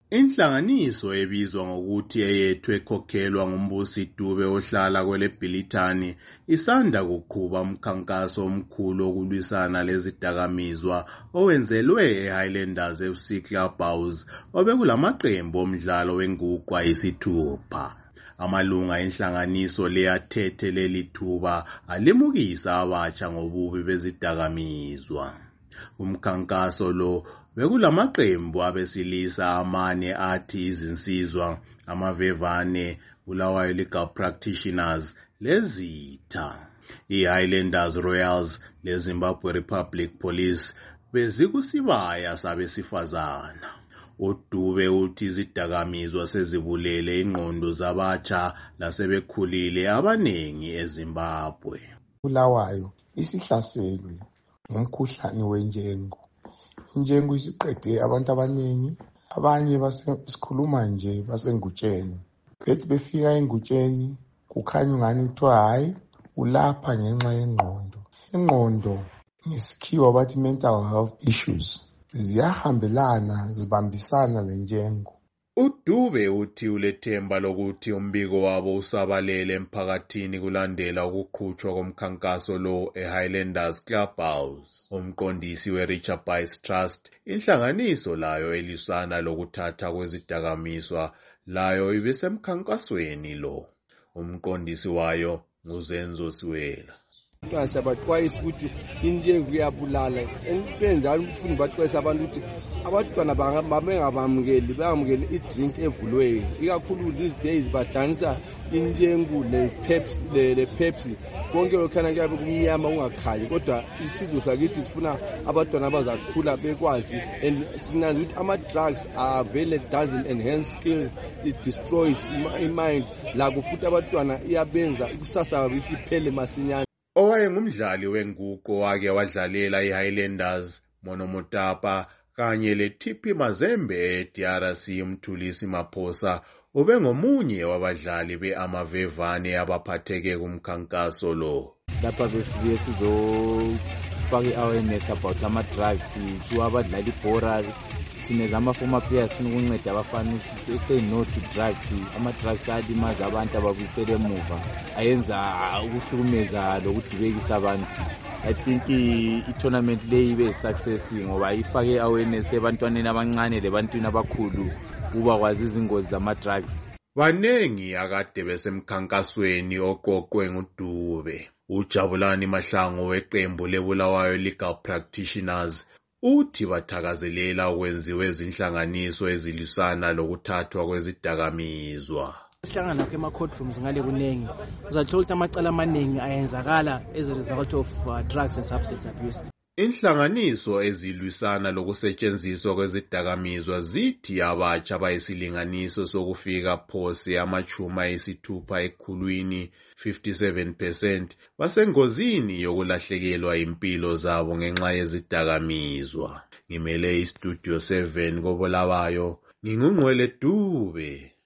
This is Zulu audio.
Inhlanganiso ebizwa ngokuthi eyethu ekhokhelwa ngumbusi Dube ohlala kwele Bhilitani isanda kuqhuba umkhankaso omkhulu wokulwisana lezidakamizwa owenzelwe eHighlanders FC Clubhouse obekulamaqembu omdlalo wenguqu ayisithupha. Amalunga enhlanganiso leyathethe leli thuba alimukisa abatsha ngobubi bezidakamizwa. Umkhankaso lo bekulamaqembu abesilisa amane athi izinsizwa, amavevane, Bulawayo Legal Practitioners lezitha. I-Highlanders Royals leZimbabwe Republic Police bezikusibaya sabesifazana. uDube uthi izidakamizwa sezibulele ingqondo zabatsha lasebekhulile abanengi eZimbabwe. Bulawayo isihlaselwe ngumkhuhlane wenjengo. Injengo isiqede abantu abanengi, abanye sikhuluma nje basengutsheni. Bethi befika engutsheni kukhanya ungani kuthiwa hayi ulapha ngenxa yengqondo. Ingqondo ngesikhiwa bathi mental health issues ziyahambelana zibambisana lenjengo. uDube uthi ulethemba lokuthi umbiko wabo usabalele emphakathini kulandela ukuqhutshwa komkhankaso lo eHighlanders Clubhouse. Umqondisi weRichard Price Trust, inhlanganiso layo elisana lokuthatha kwezidakamizwa, layo ibisemkhankasweni lo. Umqondisi wayo nguZenzo Siwela. Siyabaxwayisa ukuthi injengo iyabulala. Benjalo umfundi baxwayisa abantu ukuthi abantwana bangabamukeli idrink evuliweyo. Ikakhulu these days bahlanganisa injengo le-Pepsi. Konke lokhana kuyabe kumnyama kungakhanyi, kodwa isizwe sakithi sifuna abantwana abazakhula bekwazi. And sinazi ukuthi ama-drugs are very doesn't enhance skills, it destroys i-mind. Lakho futhi abantwana iyabenza ikusasa yabo isiphele masinyane. Owayengumdlali wenguqu owake wadlalela iHighlanders, Monomotapa kanye leTP Mazembe eDRC uMthulisi Maphosa ubengomunye wabadlali beAmavevane abaphatheke kumkhankaso lo. Lapha besibuye sizofaka i-awareness about ama-drugs to abadlali ibhora. Thina zama-former players funa ukunceda abafana ukuthi say no to drugs. Ama-drugs alimaza abantu ababuyisele emuva, ayenza ukuhlukumeza lokudubekisa abantu. I think i-tournament leyi ibe success ngoba ifake i-awareness ebantwaneni abancane lebantwini abakhulu kuba kwazi izingozi zama-drugs. Banengi akade besemkhankasweni oqoqwe nguDube. uJabulani Mahlangu weqembu leBulawayo Legal Practitioners uthi bathakazelela ukwenziwa ezinhlanganiso ezilwisana lokuthathwa kwezidakamizwa. Sihlangana nakho ema-courtrooms ngale kuningi. Uzathola ukuthi amacala amaningi ayenzakala as a result of drugs and substance abuse. Inhlanganiso ezilwisana lokusetshenziswa kwezidakamizwa zithi abatsha bayisilinganiso sokufika phose ama-60 ekhulwini 57% basengozini yokulahlekelwa impilo zabo ngenxa yezidakamizwa. Ngimele iStudio 7 koBulawayo, ngingungqwele Dube.